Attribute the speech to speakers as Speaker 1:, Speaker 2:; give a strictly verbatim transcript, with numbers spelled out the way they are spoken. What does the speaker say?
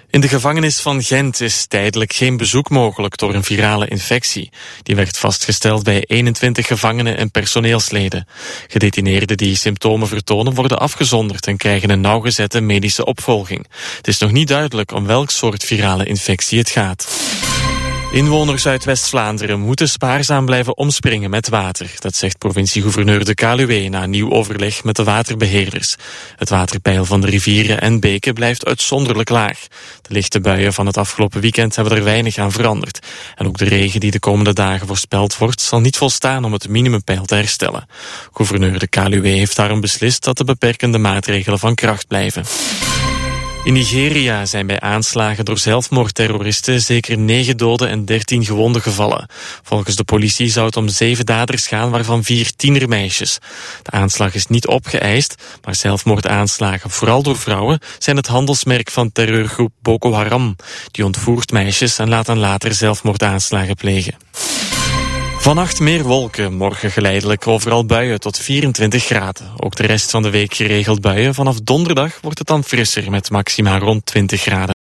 Speaker 1: In de gevangenis van Gent is tijdelijk geen bezoek mogelijk door een virale infectie. Die werd vastgesteld bij eenentwintig gevangenen en personeelsleden. Gedetineerden die symptomen vertonen worden afgezonderd en krijgen een nauwgezette medische opvolging. Het is nog niet duidelijk om welk soort virale infectie het gaat. Inwoners uit West-Vlaanderen moeten spaarzaam blijven omspringen met water. Dat zegt provincie-gouverneur De Kaluwe na nieuw overleg met de waterbeheerders. Het waterpeil van de rivieren en beken blijft uitzonderlijk laag. De lichte buien van het afgelopen weekend hebben er weinig aan veranderd. En ook de regen die de komende dagen voorspeld wordt zal niet volstaan om het minimumpeil te herstellen. Gouverneur De Kaluwe heeft daarom beslist dat de beperkende maatregelen van kracht blijven. In Nigeria zijn bij aanslagen door zelfmoordterroristen zeker negen doden en dertien gewonden gevallen. Volgens de politie zou het om zeven daders gaan, waarvan vier tienermeisjes. De aanslag is niet opgeëist, maar zelfmoordaanslagen, vooral door vrouwen, zijn het handelsmerk van terreurgroep Boko Haram. Die ontvoert meisjes en laat dan later zelfmoordaanslagen plegen. Vannacht meer wolken, morgen geleidelijk overal buien tot vierentwintig graden. Ook de rest van de week geregeld buien. Vanaf donderdag wordt het dan frisser met maxima rond twintig graden.